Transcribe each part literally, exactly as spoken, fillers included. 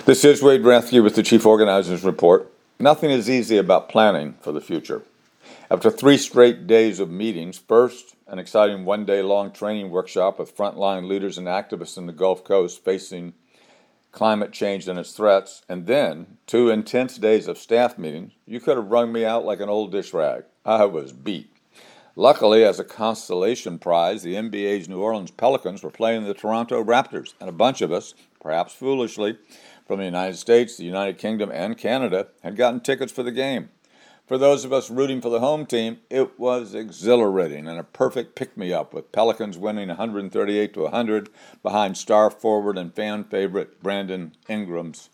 This is Wade Rathke with the Chief Organizers Report. Nothing is easy about planning for the future. After three straight days of meetings, first, an exciting one-day-long training workshop with frontline leaders and activists in the Gulf Coast facing climate change and its threats, and then two intense days of staff meetings, you could have wrung me out like an old dish rag. I was beat. Luckily, as a consolation prize, the N B A's New Orleans Pelicans were playing the Toronto Raptors, and a bunch of us, perhaps foolishly, from the United States, the United Kingdom, and Canada, had gotten tickets for the game. For those of us rooting for the home team, it was exhilarating and a perfect pick-me-up, with Pelicans winning one thirty-eight to one hundred behind star forward and fan favorite Brandon Ingram's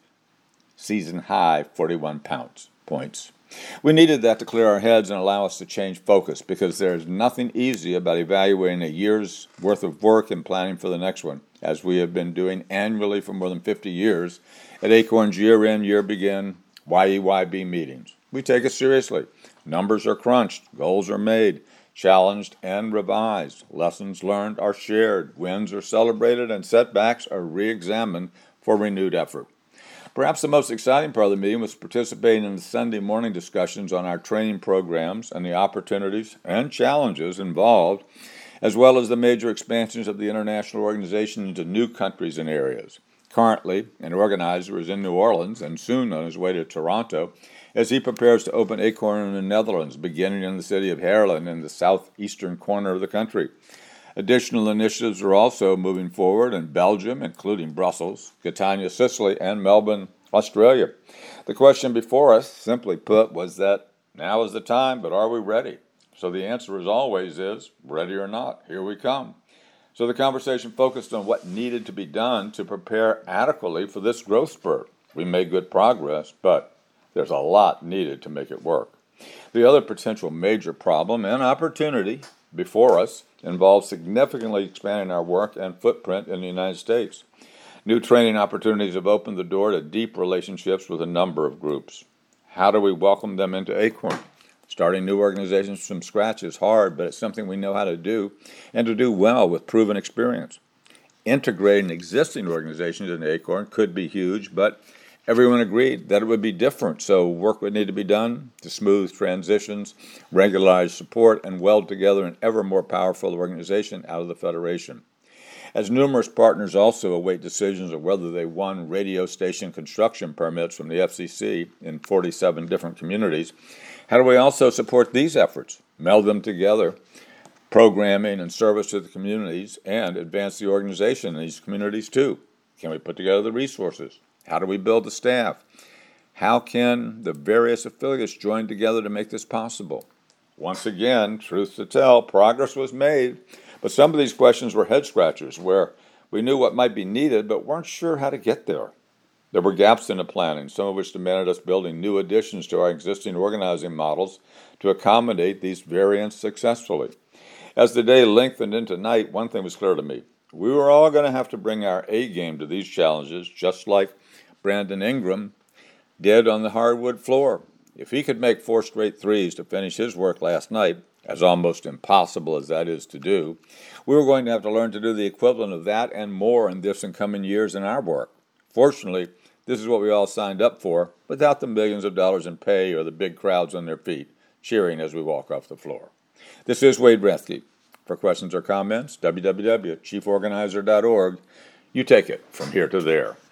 season-high forty-one points. We needed that to clear our heads and allow us to change focus, because there's nothing easy about evaluating a year's worth of work and planning for the next one, as we have been doing annually for more than fifty years at Acorn's year-end, year-begin Y E Y B meetings. We take it seriously. Numbers are crunched, goals are made, challenged and revised. Lessons learned are shared, wins are celebrated, and setbacks are re-examined for renewed effort. Perhaps the most exciting part of the meeting was participating in the Sunday morning discussions on our training programs and the opportunities and challenges involved, as well as the major expansions of the international organization into new countries and areas. Currently, an organizer is in New Orleans and soon on his way to Toronto as he prepares to open Acorn in the Netherlands, beginning in the city of Haarlem in the southeastern corner of the country. Additional initiatives are also moving forward in Belgium, including Brussels, Catania, Sicily, and Melbourne, Australia. The question before us, simply put, was that now is the time, but are we ready? So the answer, as always, is ready or not, here we come. So the conversation focused on what needed to be done to prepare adequately for this growth spurt. We made good progress, but there's a lot needed to make it work. The other potential major problem and opportunity before us involves significantly expanding our work and footprint in the United States. New training opportunities have opened the door to deep relationships with a number of groups. How do we welcome them into Acorn? Starting new organizations from scratch is hard, but it's something we know how to do, and to do well with proven experience. Integrating existing organizations into Acorn could be huge, but everyone agreed that it would be different, so work would need to be done to smooth transitions, regularize support, and weld together an ever more powerful organization out of the Federation. As numerous partners also await decisions of whether they won radio station construction permits from the F C C in forty-seven different communities, how do we also support these efforts, meld them together, programming and service to the communities, and advance the organization in these communities too? Can we put together the resources? How do we build the staff? How can the various affiliates join together to make this possible? Once again, truth to tell, progress was made, but some of these questions were head-scratchers where we knew what might be needed but weren't sure how to get there. There were gaps in the planning, some of which demanded us building new additions to our existing organizing models to accommodate these variants successfully. As the day lengthened into night, one thing was clear to me. We were all going to have to bring our A game to these challenges, just like Brandon Ingram did on the hardwood floor. If he could make four straight threes to finish his work last night, as almost impossible as that is to do, we were going to have to learn to do the equivalent of that and more in this and coming years in our work. Fortunately, this is what we all signed up for, without the millions of dollars in pay or the big crowds on their feet, cheering as we walk off the floor. This is Wade Rathke. For questions or comments, w w w dot chief organizer dot org. You take it from here to there.